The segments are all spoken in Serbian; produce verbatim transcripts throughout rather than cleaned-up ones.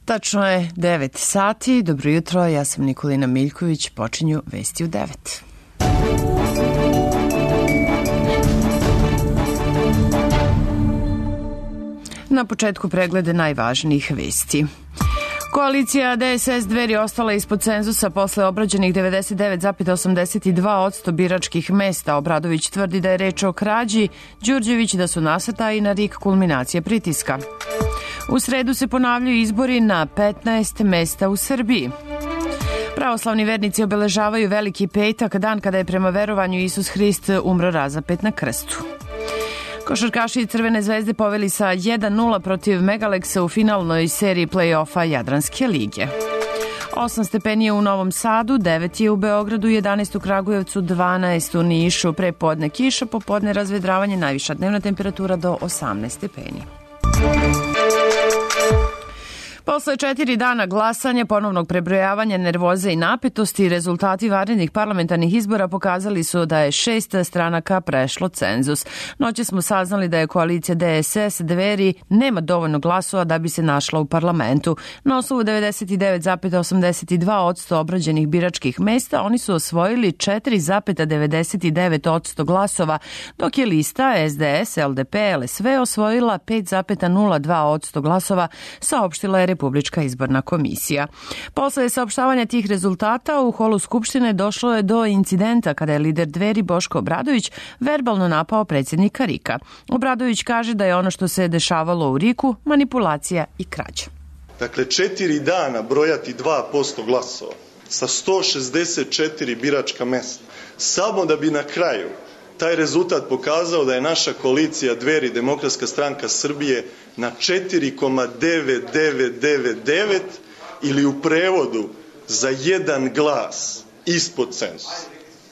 Tačno je devet sati. Dobro jutro, ja sam Nikolina Miljković. Počinju vesti u devet. Na početku preglede najvažnijih vesti. Koalicija D S S Dveri ostala ispod cenzusa posle obrađenih devedeset devet zarez osamdeset dva posto biračkih mesta. Obradović tvrdi da je reč o krađi, Đurđević da su nasrtaji na rik kulminacije pritiska. U sredu se ponavljaju izbori na petnaest mesta u Srbiji. Pravoslavni vernici obeležavaju Veliki petak, dan kada je prema verovanju Isus Hrist umro razapet na krstu. Košarkaši Crvene zvezde poveli sa jedan nula protiv Megaleksa u finalnoj seriji play-offa Jadranske lige. osam stepeni je u Novom Sadu, devet je u Beogradu, jedanaest u Kragujevcu, dvanaest u Nišu, pre podne kiša, popodne razvedravanje, najviša dnevna temperatura do osamnaest stepeni. Posle četiri dana glasanja, ponovnog prebrojavanja, nervoze i napetosti, rezultati vanrednih parlamentarnih izbora pokazali su da je šest stranaka prešlo cenzus. Noće smo saznali da je koalicija D S S Dveri nema dovoljno glasova da bi se našla u parlamentu. Na osnovu devedeset devet zarez osamdeset dva posto obrađenih biračkih mesta oni su osvojili četiri zarez devedeset devet posto glasova, dok je lista S D S L D P L S V osvojila pet zarez nula dva posto glasova, saopštila je Republička izborna komisija. Posle saopštavanja tih rezultata u holu Skupštine došlo je do incidenta kada je lider Dveri Boško Obradović verbalno napao predsjednika Rika. Obradović kaže da je ono što se dešavalo u Riku manipulacija i krađa. Dakle, četiri dana brojati dva posto glasova sa sto šezdeset četiri biračka mesta, samo da bi na kraju taj rezultat pokazao da je naša koalicija Dveri Demokratska stranka Srbije na četiri zarez devet devet devet devet ili u prevodu za jedan glas ispod cenzusa.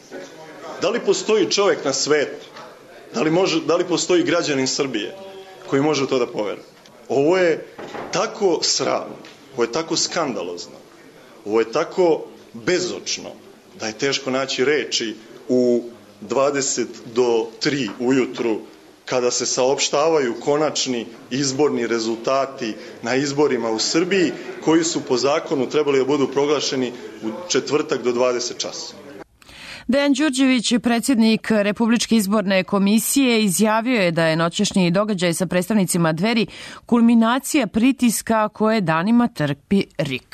Da li postoji čovjek na svetu, da li, može, da li postoji građanin Srbije koji može to da poveruje? Ovo je tako sramno, ovo je tako skandalozno, ovo je tako bezočno da je teško naći reči u dvadeset do tri ujutru kada se saopštavaju konačni izborni rezultati na izborima u Srbiji koji su po zakonu trebali da budu proglašeni u četvrtak do dvadeset časova. Dejan Đurđević, predsjednik Republičke izborne komisije, izjavio je da je noćašnji događaj sa predstavnicima Dveri kulminacija pritiska koje danima trpi Rik.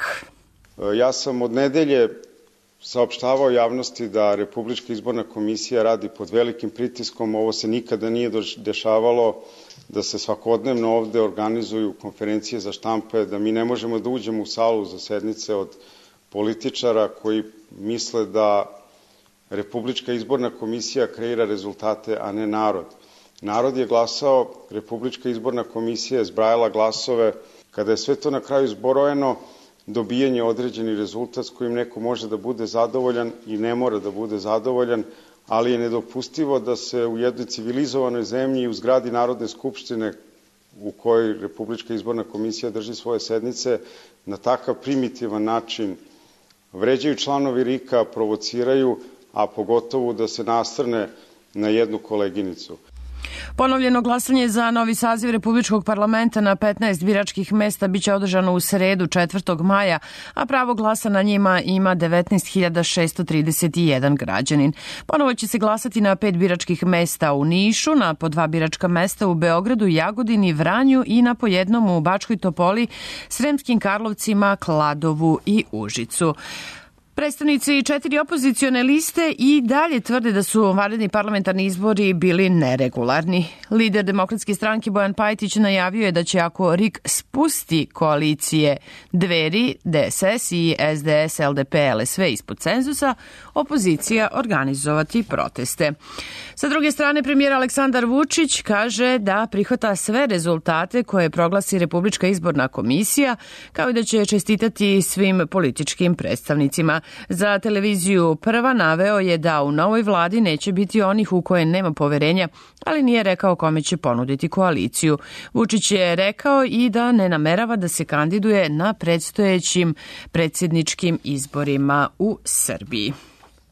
Ja sam od nedelje saopštavao javnosti da Republička izborna komisija radi pod velikim pritiskom. Ovo se nikada nije dešavalo, da se svakodnevno ovde organizuju konferencije za štampe, da mi ne možemo da uđemo u salu za sednice od političara koji misle da Republička izborna komisija kreira rezultate, a ne narod. Narod je glasao, Republička izborna komisija je zbrajala glasove. Kada je sve to na kraju zbrojeno, dobijen je određeni rezultat s kojim neko može da bude zadovoljan i ne mora da bude zadovoljan, ali je nedopustivo da se u jednoj civilizovanoj zemlji i u zgradi Narodne skupštine u kojoj Republička izborna komisija drži svoje sednice na takav primitivan način vređaju članovi Rika, provociraju, a pogotovo da se nasrne na jednu koleginicu. Ponovljeno glasanje za novi saziv Republičkog parlamenta na petnaest biračkih mesta biće održano u sredu četvrtog maja, a pravo glasa na njima ima devetnaest hiljada šesto trideset jedan građanin. Ponovo će se glasati na pet biračkih mesta u Nišu, na po dva biračka mesta u Beogradu, Jagodini, Vranju i na po jednom u Bačkoj Topoli, Sremskim Karlovcima, Kladovu i Užicu. Predstavnici četiri opozicione liste i dalje tvrde da su vanredni parlamentarni izbori bili neregularni. Lider Demokratske stranke Bojan Pajtić najavio je da će ako Rik spusti koalicije Dveri, D S S i S D S L D P L S V ispod cenzusa, opozicija organizovati proteste. Sa druge strane, premijer Aleksandar Vučić kaže da prihvata sve rezultate koje proglasi Republička izborna komisija, kao i da će čestitati svim političkim predstavnicima. Za televiziju Prva naveo je da u novoj vladi neće biti onih u koje nema poverenja, ali nije rekao kome će ponuditi koaliciju. Vučić je rekao i da ne namerava da se kandiduje na predstojećim predsjedničkim izborima u Srbiji.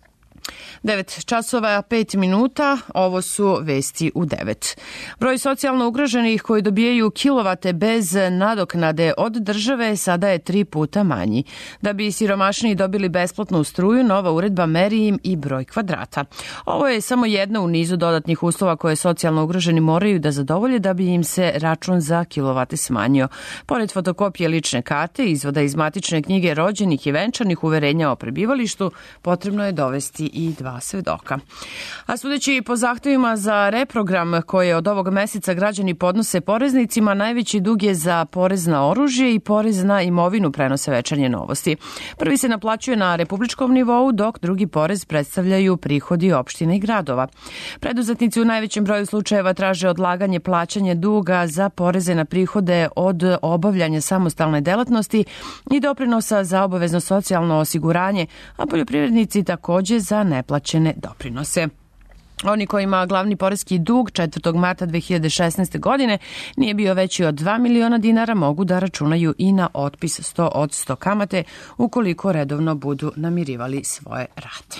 devet časova pet minuta, ovo su vesti u devet. Broj socijalno ugroženih koji dobijaju kilovate bez nadoknade od države sada je tri puta manji. Da bi siromašniji dobili besplatnu struju, nova uredba meri im i broj kvadrata. Ovo je samo jedno u nizu dodatnih uslova koje socijalno ugroženi moraju da zadovolje da bi im se račun za kilovate smanjio. Pored fotokopije lične karte, izvoda iz matične knjige rođenih i venčanih, uverenja o prebivalištu, potrebno je dovesti i dva svedoka. A sudeći po zahtevima za reprogram koje od ovog meseca građani podnose poreznicima, najveći dug je za porez na oružje i porez na imovinu, prenose Večernje novosti. Prvi se naplaćuje na republičkom nivou, dok drugi porez predstavljaju prihodi opština i gradova. Preduzetnici u najvećem broju slučajeva traže odlaganje plaćanja duga za poreze na prihode od obavljanja samostalne delatnosti i doprinosa za obavezno socijalno osiguranje, a poljoprivrednici takođe za neplaćene doprinose. Oni kojima glavni poreski dug četvrtog marta dve hiljade šesnaeste. godine nije bio veći od dva miliona dinara mogu da računaju i na otpis sto od sto kamate ukoliko redovno budu namirivali svoje rate.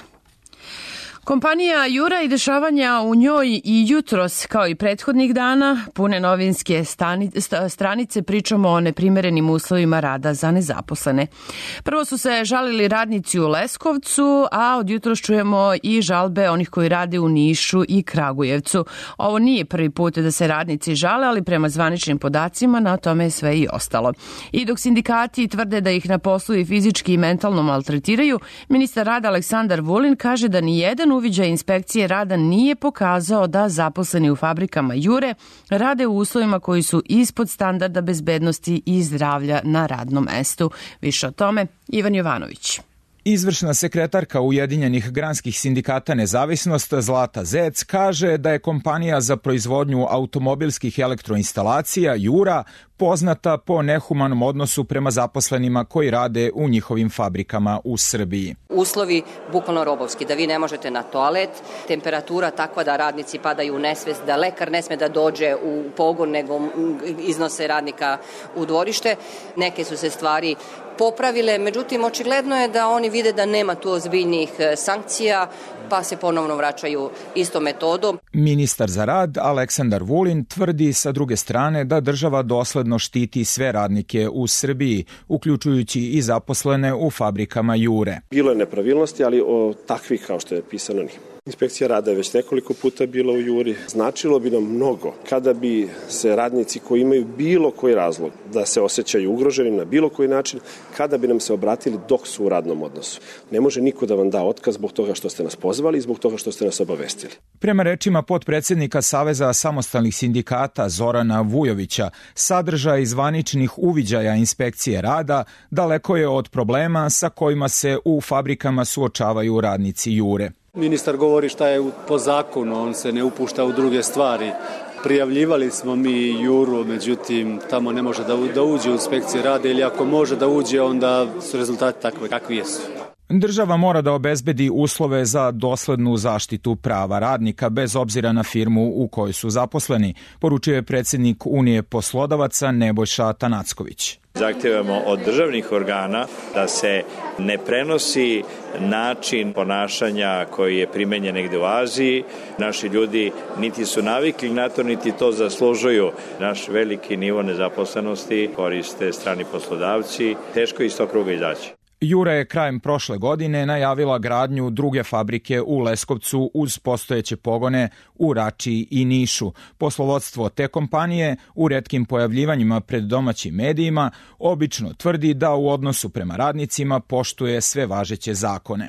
Kompanija Jura i dešavanja u njoj i jutros, kao i prethodnih dana, pune novinske stranice pričamo o neprimerenim uslovima rada za nezaposlene. Prvo su se žalili radnici u Leskovcu, a od jutros čujemo i žalbe onih koji rade u Nišu i Kragujevcu. Ovo nije prvi put da se radnici žale, ali prema zvaničnim podacima na tome je sve i ostalo. I dok sindikati tvrde da ih na poslu i fizički i mentalno maltretiraju, ministar rada Aleksandar Vulin kaže da ni jedan uviđaj inspekcije rada nije pokazao da zaposleni u fabrikama Jure rade u uslovima koji su ispod standarda bezbednosti i zdravlja na radnom mestu. Više o tome Ivan Jovanović. Izvršna sekretarka Ujedinjenih granskih sindikata Nezavisnost Zlata Zec kaže da je kompanija za proizvodnju automobilskih elektroinstalacija Jura poznata po nehumanom odnosu prema zaposlenima koji rade u njihovim fabrikama u Srbiji. Uslovi bukvalno robovski, da vi ne možete na toalet, temperatura takva da radnici padaju u nesvest, da lekar ne sme da dođe u pogon nego iznose radnika u dvorište. Neke su se stvari popravile, međutim očigledno je da oni vide da nema tu ozbiljnih sankcija, pa se ponovno vraćaju istom metodom. Ministar za rad Aleksandar Vulin tvrdi sa druge strane da država dosledno štiti sve radnike u Srbiji, uključujući i zaposlene u fabrikama Jure. Bilo je nepravilnosti, ali o takvih kao što je pisano nije. Inspekcija rada je već nekoliko puta bila u Juri. Značilo bi nam mnogo kada bi se radnici koji imaju bilo koji razlog da se osjećaju ugroženim na bilo koji način, kada bi nam se obratili dok su u radnom odnosu. Ne može niko da vam da otkaz zbog toga što ste nas pozvali i zbog toga što ste nas obavestili. Prema rečima potpredsednika Saveza samostalnih sindikata Zorana Vujovića, sadržaj zvaničnih uviđaja inspekcije rada daleko je od problema sa kojima se u fabrikama suočavaju radnici Jure. Ministar govori šta je po zakonu, on se ne upušta u druge stvari. Prijavljivali smo mi Juru, međutim tamo ne može da, da uđe u inspekcije rada ili ako može da uđe, onda su rezultati takve kakvi jesu. Država mora da obezbedi uslove za doslednu zaštitu prava radnika bez obzira na firmu u kojoj su zaposleni, poručio je predsjednik Unije poslodavaca Nebojša Tanacković. Zahtevamo od državnih organa da se ne prenosi način ponašanja koji je primenjen negde u Aziji. Naši ljudi niti su navikli na to, niti to zaslužuju. Naš veliki nivo nezaposlenosti koriste strani poslodavci. Teško je iz tog kruga izaći. Jura je krajem prošle godine najavila gradnju druge fabrike u Leskovcu uz postojeće pogone u Rači i Nišu. Poslovodstvo te kompanije u retkim pojavljivanjima pred domaćim medijima obično tvrdi da u odnosu prema radnicima poštuje sve važeće zakone.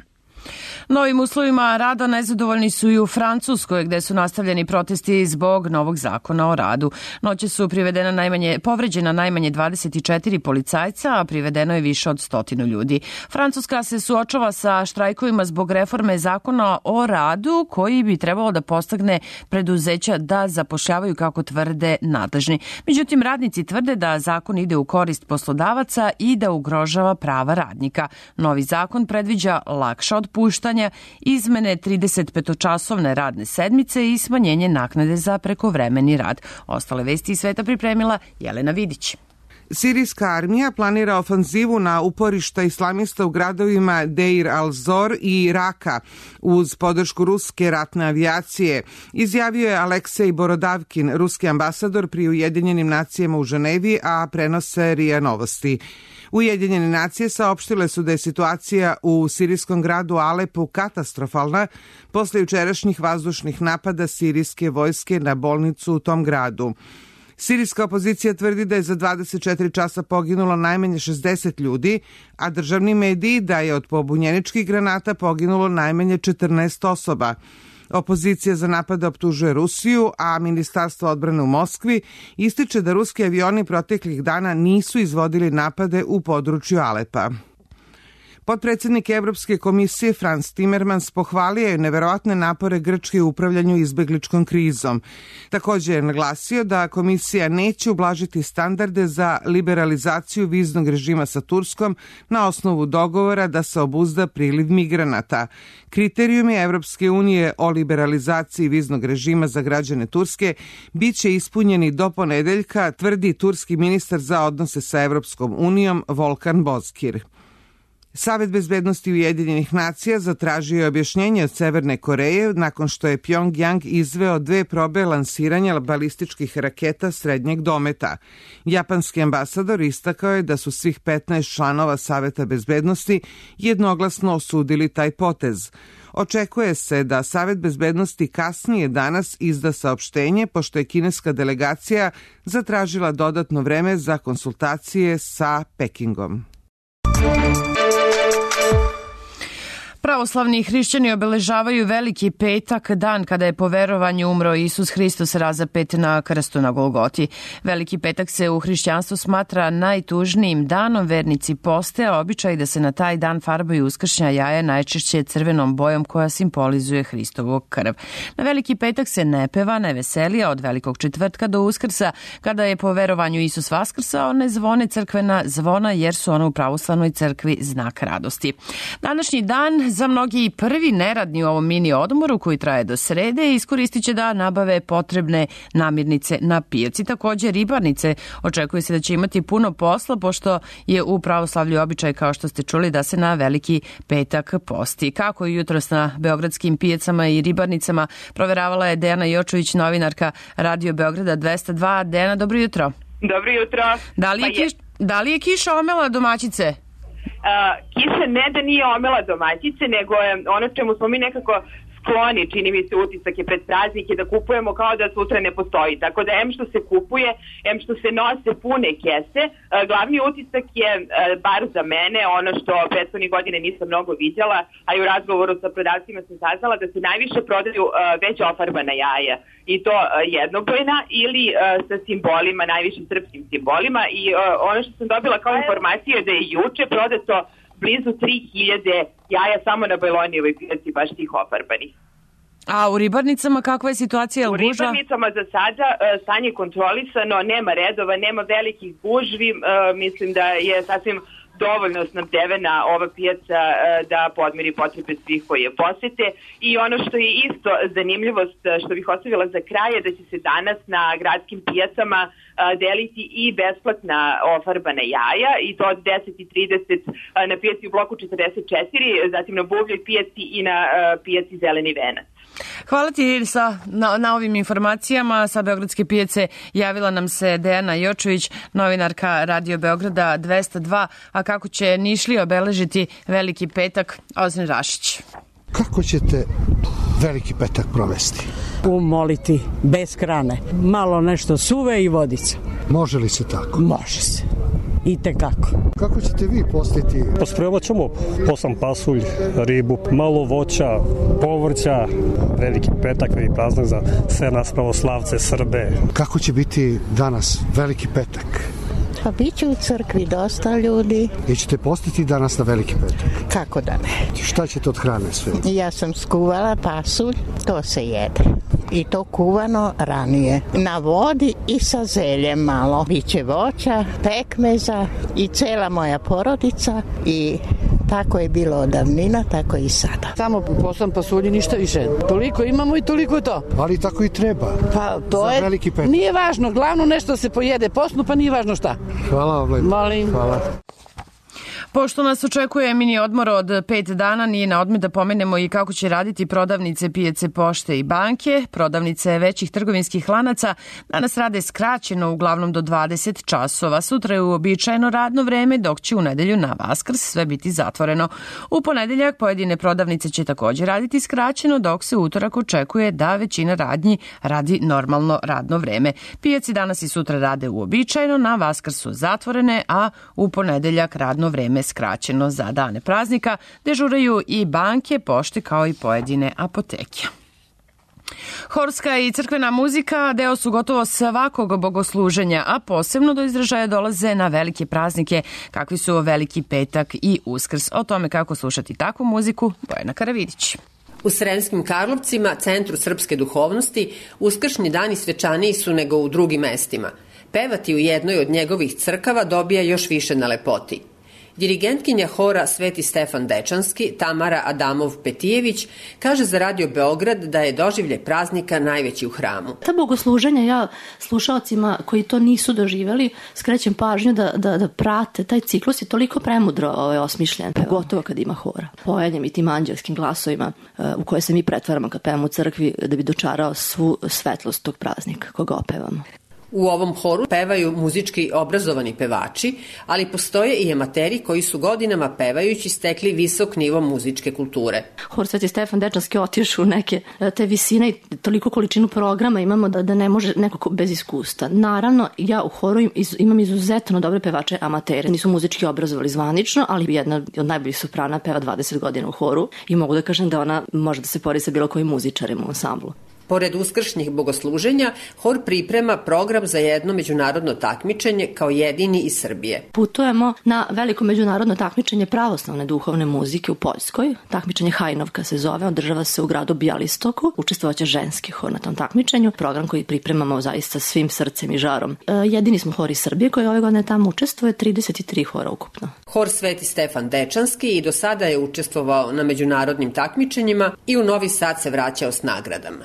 Novim uslovima rada nezadovoljni su i u Francuskoj, gde su nastavljeni protesti zbog novog zakona o radu. Noće su privedena najmanje, povređena najmanje dvadeset četiri policajca, a privedeno je više od stotinu ljudi. Francuska se suočava sa štrajkovima zbog reforme zakona o radu, koji bi trebalo da postagne preduzeća da zapošljavaju kako tvrde nadležni. Međutim, radnici tvrde da zakon ide u korist poslodavaca i da ugrožava prava radnika. Novi zakon predviđa lakša otpuštanja, izmene tridesetpetočasovne radne sedmice i smanjenje naknade za prekovremeni rad. Ostale vesti iz sveta pripremila Jelena Vidić. Sirijska armija planira ofanzivu na uporišta islamista u gradovima Deir al-Zor i Raka uz podršku ruske ratne avijacije, izjavio je Aleksej Borodavkin, ruski ambasador pri Ujedinjenim nacijama u Ženevi, a prenose R I A Novosti. Ujedinjene nacije saopštile su da je situacija u sirijskom gradu Alepu katastrofalna posle jučerašnjih vazdušnih napada sirijske vojske na bolnicu u tom gradu. Sirijska opozicija tvrdi da je za dvadeset četiri časa poginulo najmanje šezdeset ljudi, a državni mediji da je od pobunjeničkih granata poginulo najmanje četrnaest osoba. Opozicija za napade optužuje Rusiju, a Ministarstvo odbrane u Moskvi ističe da ruski avioni proteklih dana nisu izvodili napade u području Alepa. Potpredsednik Evropske komisije Frans Timmermans pohvalio je neverovatne napore Grčke u upravljanju izbegličkom krizom. Također je naglasio da komisija neće ublažiti standarde za liberalizaciju viznog režima sa Turskom na osnovu dogovora da se obuzda priliv migranata. Kriterijumi Evropske unije o liberalizaciji viznog režima za građane Turske biće ispunjeni do ponedeljka, tvrdi turski ministar za odnose sa Evropskom unijom Volkan Bozkir. Savet bezbednosti Ujedinjenih nacija zatražio je objašnjenje od Severne Koreje nakon što je Pjongjang izveo dve probe lansiranja balističkih raketa srednjeg dometa. Japanski ambasador istakao je da su svih petnaest članova Saveta bezbednosti jednoglasno osudili taj potez. Očekuje se da Savet bezbednosti kasnije danas izda saopštenje, pošto je kineska delegacija zatražila dodatno vreme za konsultacije sa Pekingom. Pravoslavni hrišćani obeležavaju Veliki petak, dan kada je po verovanju umro Isus Hristos razapet na krstu na Golgoti. Veliki petak se u hrišćanstvu smatra najtužnijim danom. Vernici poste, a običaj da se na taj dan farbaju uskršnja jaja, najčešće crvenom bojom koja simbolizuje Hristovu krv. Na Veliki petak se ne peva, ne veselija, od Velikog četvrtka do Uskrsa, kada je po verovanju Isus vaskrsao, ne zvone crkvena zvona jer su ona u pravoslavnoj crkvi znak radosti. Današnji dan za mnogi prvi neradni u ovom mini odmoru koji traje do srede iskoristit će da nabave potrebne namirnice na pijaci. Također ribarnice očekuje se da će imati puno posla pošto je u pravoslavlju običaj, kao što ste čuli, da se na Veliki petak posti. Kako je jutros na beogradskim pijacama i ribarnicama proveravala je Dejana Jočović, novinarka Radio Beograda dvesta dva. Dejana, dobro jutro. Dobro jutro. Da li je, pa je... kiš, da li je kiša omela domaćice? Uh, kiša ne da nije omela domaćice, nego je ono čemu smo mi nekako skloni, čini mi se utisak je pred praznike, da kupujemo kao da sutra ne postoji. Tako da em što se kupuje, em što se nose pune kese, uh, glavni utisak je, uh, bar za mene, ono što prethodnih godine nisam mnogo vidjela, a i u razgovoru sa prodavcima sam saznala da se najviše prodaju uh, već ofarbana jaja. I to uh, jednobojna ili uh, sa simbolima, najviše srpskim simbolima. I uh, ono što sam dobila kao informaciju je da je juče prodato blizu tri hiljade jaja samo na Bajlonijevoj pijaci, baš tih ofarbanih. A u ribarnicama kakva je situacija? U ribarnicama za sada uh, stanje kontrolisano, nema redova, nema velikih gužvi, uh, mislim da je sasvim dovoljno snabdevena ova pijaca da podmiri potrebe svih koji je posete. I ono što je isto zanimljivost, što bih ostavila za kraj, je da će se danas na gradskim pijacama deliti i besplatna ofarbana jaja, i to od deset i trideset na pijaci u bloku četrdeset četiri, zatim na Buvljoj pijaci i na pijaci Zeleni venac. Hvala ti sa, na, na ovim informacijama. Sa Beogradske pijace javila nam se Dejana Jočović, novinarka Radio Beograda dvesta dva. A kako će Nišlije obeležiti Veliki petak? Ozren Rašić. Kako ćete Veliki petak provesti? Umoliti bez krane. Malo nešto suve i vodica. Može li se tako? Može se. I tekako. Kako ćete vi postiti? Pospremat ćemo posam pasulj, ribu, malo voća, povrća, Veliki petak, veliki praznik za sve nas pravoslavce, Srbe. Kako će biti danas Veliki petak? Pa bit će u crkvi dosta ljudi. I ćete postiti danas na Veliki petak? Kako da ne? Šta ćete od hrane sve? Ja sam skuvala pasulj, to se jede. I to kuvano ranije. Na vodi i sa zeljem malo. Biće voća, pekmeza i cela moja porodica i Tako je bilo od davnina, tako i sada. Samo posam pasulji, ništa više. Toliko imamo i toliko je to. Ali tako i treba. Pa to je, nije važno, glavno nešto se pojede posnu, pa nije važno šta. Hvala vam lepo. Molim. Hvala. Pošto nas očekuje mini odmor od pet dana, nije na odmet da pomenemo i kako će raditi prodavnice, pijace, pošte i banke. Prodavnice većih trgovinskih lanaca danas rade skraćeno, uglavnom do dvadeset časova. Sutra je uobičajeno radno vreme, dok će u nedelju na Vaskrs sve biti zatvoreno. U ponedeljak pojedine prodavnice će također raditi skraćeno, dok se utorak očekuje da većina radnji radi normalno radno vreme. Pijaci danas i sutra rade uobičajeno, na Vaskrs su zatvorene, a u ponedeljak radno vreme skraćeno za dane praznika. Dežuraju i banke, pošte kao i pojedine apoteke. Horska i crkvena muzika deo su gotovo svakog bogosluženja, a posebno do izražaja dolaze na velike praznike kakvi su Veliki petak i Uskrs. O tome kako slušati takvu muziku, Bojana Karavidić. U Sremskim Karlovcima, centru srpske duhovnosti, uskršnji dani svečaniji su nego u drugim mestima. Pevati u jednoj od njegovih crkava dobija još više na lepoti. Dirigentkinja hora Sveti Stefan Dečanski, Tamara Adamov-Petijević, kaže za Radio Beograd da je doživljaj praznika najveći u hramu. Ta bogosluženja, ja slušalcima koji to nisu doživjeli, skrećem pažnju da, da, da prate. Taj ciklus je toliko premudro ovaj, osmišljen, pogotovo kad ima hora. Pojenjem i tim anđelskim glasovima u koje se mi pretvaramo kad pevamo u crkvi da bi dočarao svu svetlost tog praznika koga opevamo. U ovom horu pevaju muzički obrazovani pevači, ali postoje i amateri koji su godinama pevajući stekli visok nivo muzičke kulture. Hor Sveti Stefan Dečanski otišu u neke te visine i toliko količinu programa imamo da, da ne može neko bez iskustva. Naravno, ja u horu imam izuzetno dobre pevače amatere. Nisu muzički obrazovali zvanično, ali jedna od najboljih soprana peva dvadeset godina u horu i mogu da kažem da ona može da se pori sa bilo kojim muzičarem u ansamblu. Pored uskršnjih bogosluženja, hor priprema program za jedno međunarodno takmičenje kao jedini iz Srbije. Putujemo na veliko međunarodno takmičenje pravoslavne duhovne muzike u Poljskoj. Takmičenje Hajnovka se zove, održava se u gradu Bijalistoku. Učestvovaće ženski hor na tom takmičenju. Program koji pripremamo zaista svim srcem i žarom. E, jedini smo hor iz Srbije koji ove godine tamo učestvuje, trideset tri hora ukupno. Hor Sveti Stefan Dečanski i do sada je učestvovao na međunarodnim takmičenjima i u Novi Sad se vraćao s nagradama.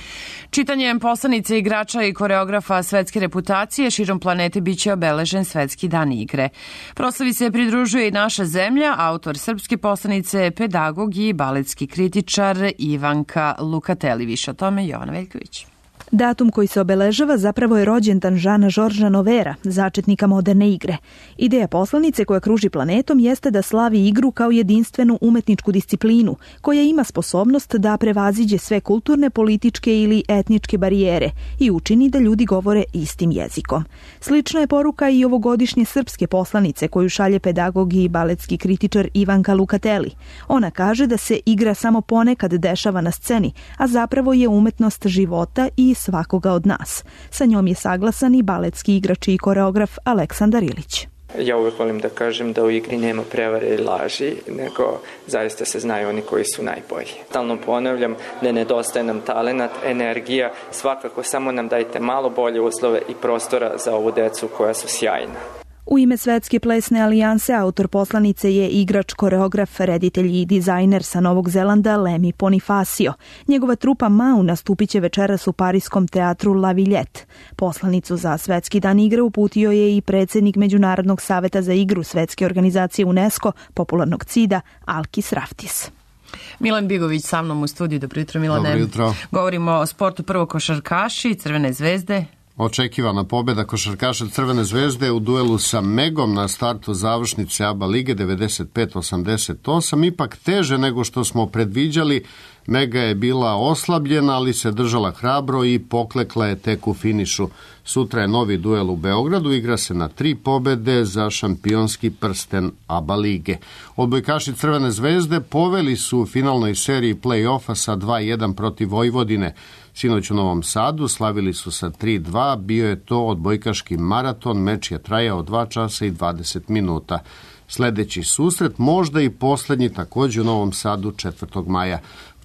Čitanjem poslanice igrača i koreografa svetske reputacije širom planete biće obeležen Svetski dan igre. Proslavi se pridružuje i naša zemlja, autor srpske poslanice, pedagog i baletski kritičar Ivanka Lukateli. Više o tome Jovana Veljković. Datum koji se obeležava zapravo je rođendan Žana Žorža Novera, začetnika moderne igre. Ideja poslanice koja kruži planetom jeste da slavi igru kao jedinstvenu umetničku disciplinu, koja ima sposobnost da prevaziđe sve kulturne, političke ili etničke barijere i učini da ljudi govore istim jezikom. Slična je poruka i ovogodišnje srpske poslanice koju šalje pedagog i baletski kritičar Ivanka Lukateli. Ona kaže da se igra samo ponekad dešava na sceni, a zapravo je umetnost života i svakoga od nas. Sa njom je saglasan i baletski igrač i koreograf Aleksandar Ilić. Ja uvijek volim da kažem da u igri nema prevare i laži, nego zaista se znaju oni koji su najbolji. Stalno ponavljam da nedostaje nam talenat, energija, svakako samo nam dajte malo bolje uslove i prostora za ovu decu koja su sjajna. U ime Svetske plesne alijanse autor poslanice je igrač, koreograf, reditelj i dizajner sa Novog Zelanda Lemi Bonifacio. Njegova trupa Mau nastupit će večeras u pariskom teatru La Villette. Poslanicu za Svetski dan igre uputio je i predsjednik Međunarodnog saveta za igru Svetske organizacije UNESCO, popularnog cida, Alkis Raftis. Milan Bigović sa mnom u studiju. Dobro jutro, Milane. Dobro jutro. Govorimo o sportu, prvo košarkaši, Crvene zvezde. Očekivana pobjeda košarkaša Crvene zvezde u duelu sa Megom na startu završnice A B A lige devedeset pet osamdeset osam, ipak teže nego što smo predviđali. Mega je bila oslabljena, ali se držala hrabro i poklekla je tek u finišu. Sutra je novi duel u Beogradu, igra se na tri pobjede za šampionski prsten A B A lige. Odbojkaši Crvene zvezde poveli su u finalnoj seriji play-offa sa dva jedan protiv Vojvodine. Sinoć u Novom Sadu slavili su sa tri dva, bio je to odbojkaški maraton, meč je trajao dva časa i dvadeset minuta. Sljedeći susret, možda i posljednji, također u Novom Sadu četvrtog maja.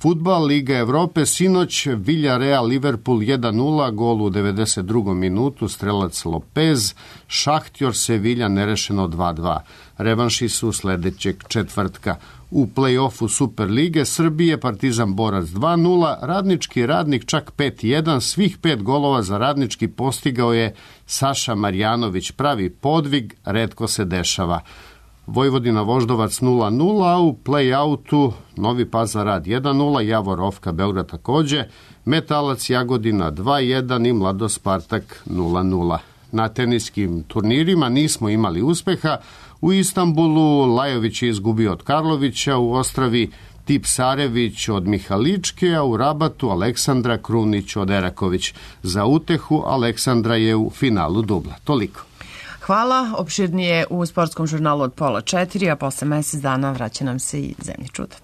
Fudbal, Liga Evrope, sinoć Villarreal Liverpool jedan nula, gol u devedeset drugom minutu, strelac Lopez, Šahtjor Sevilla nerešeno dva dva. Revanši su sledećeg četvrtka. U play-offu Super lige Srbije Partizan Borac dva nula, Radnički Radnik čak pet jedan, svih pet golova za Radnički postigao je Saša Marjanović. Pravi podvig, retko se dešava. Vojvodina Voždovac nula nula, a u play-outu Novi Pazar Rad jedan nula, Javor Ofka Beograd takođe, Metalac Jagodina dva jedan i Mlado Spartak nula nula. Na teniskim turnirima nismo imali uspeha. U Istanbulu Lajović je izgubio od Karlovića, u Ostravi Tipsarević od Mihaličke, a u Rabatu Aleksandra Krunić od Eraković. Za utehu Aleksandra je u finalu dubla. Toliko. Hvala, opširnije u sportskom žurnalu od pola četiri, a posle mesec dana vraća nam se i Zemlji čuda.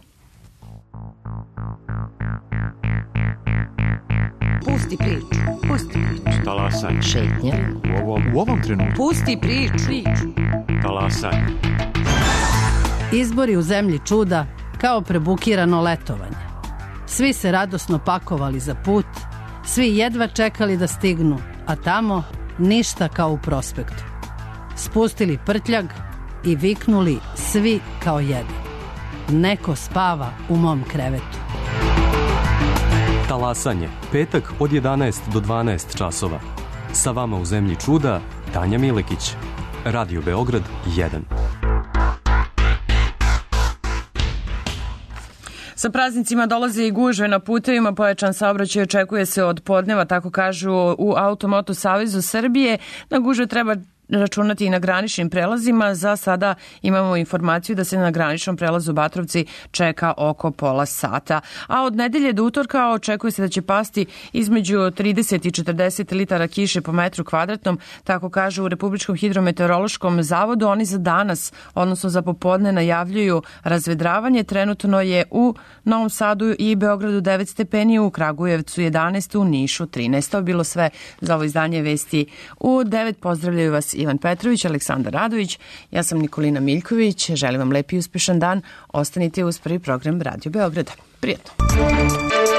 Pusti priču, pusti priču. Talasaj. Šetnja. U ovom, u ovom trenutku. Pusti priču. Talasaj. Izbori u Zemlji čuda kao prebukirano letovanje. Svi se radosno pakovali za put, svi jedva čekali da stignu, a tamo ništa kao u prospektu. Spustili prtljag i viknuli svi kao jedan. Neko spava u mom krevetu. Talasanje, petak od jedanaest do dvanaest časova. Sa vama u Zemlji čuda, Tanja Milekić. Radio Beograd jedan. Sa praznicima dolaze i gužve na putevima, pojačan saobraćaj očekuje se od podneva, tako kažu u Automoto Savezu Srbije. Na gužve treba računati i na graničnim prelazima. Za sada imamo informaciju da se na graničnom prelazu Batrovci čeka oko pola sata. A od nedelje do utorka očekuje se da će pasti između trideset i četrdeset litara kiše po metru kvadratnom, tako kažu u Republičkom hidrometeorološkom zavodu. Oni za danas, odnosno za popodne, najavljuju razvedravanje. Trenutno je u Novom Sadu i Beogradu devet stepeni, u Kragujevcu jedanaest, u Nišu trinaest. To je bilo sve za ovo izdanje Vesti u devet. Pozdravljaju vas Ivan Petrović, Aleksandar Radović, ja sam Nikolina Miljković. Želim vam lep i uspešan dan. Ostanite uz prvi program Radio Beograda. Prijatno.